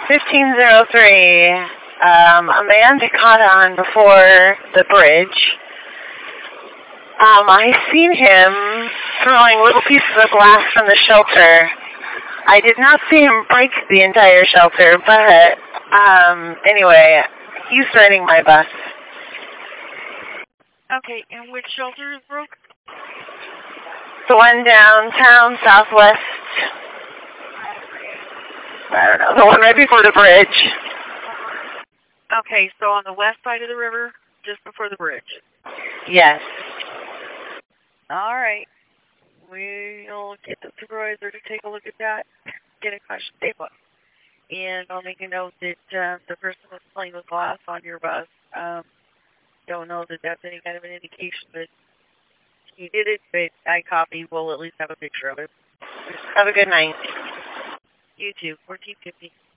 1503. A man that caught on before the bridge. I seen him throwing little pieces of glass from the shelter. I did not see him break the entire shelter, but anyway, he's renting my bus. Okay, and which shelter is broke? The one downtown, southwest. I don't know, the one right before the bridge. Okay, so on the west side of the river, just before the bridge. Yes. All right. We'll get the supervisor to take a look at that, get a caution tape up. And I'll make a note that the person was playing with glass on your bus. Don't know that that's any kind of an indication that he did it, but I copy. We'll at least have a picture of it. Have a good night. You too. 1450.